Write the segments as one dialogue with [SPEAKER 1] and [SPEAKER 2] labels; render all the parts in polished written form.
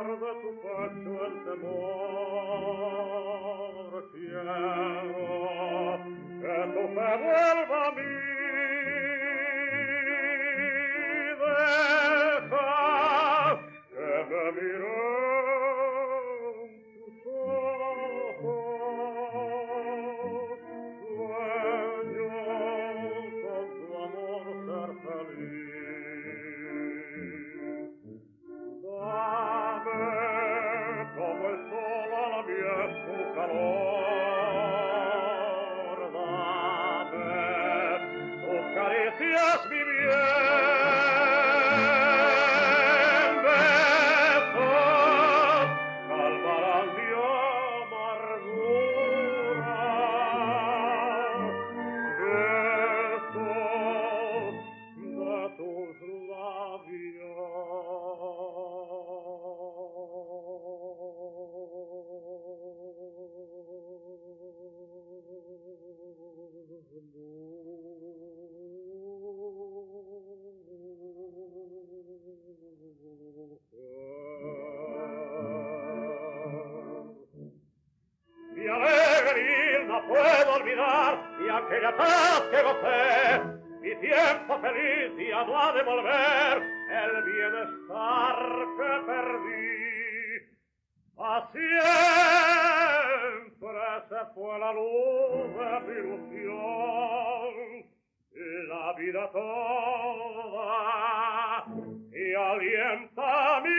[SPEAKER 1] borrar de tu pecho el temor. Quiero que tu fe vuelva a mí. Deja que me miren tus ojos. Sueño con tu amor ser feliz. Dame como el sol a la miel tu calor. Dame tus caricias mi bien. Besos calmarán mi amargura. Besos de tus Mi alegría no puedo olvidar y aquella paz que gocé, mi tiempo feliz ya no ha de volver el bienestar que perdí. A siempre se fue la luz de mi ilusión y la vida toda y alienta a mí.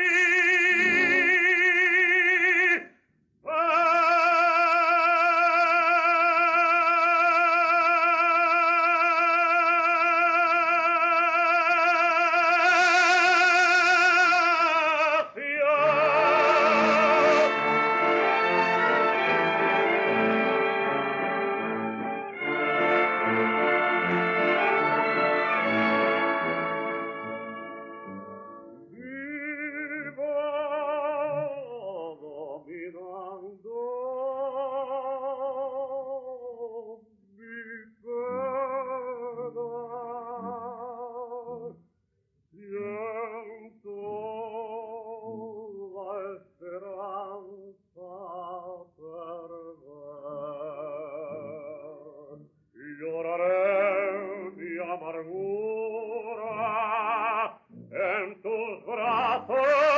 [SPEAKER 1] Lloraré mi amargura en tus brazos.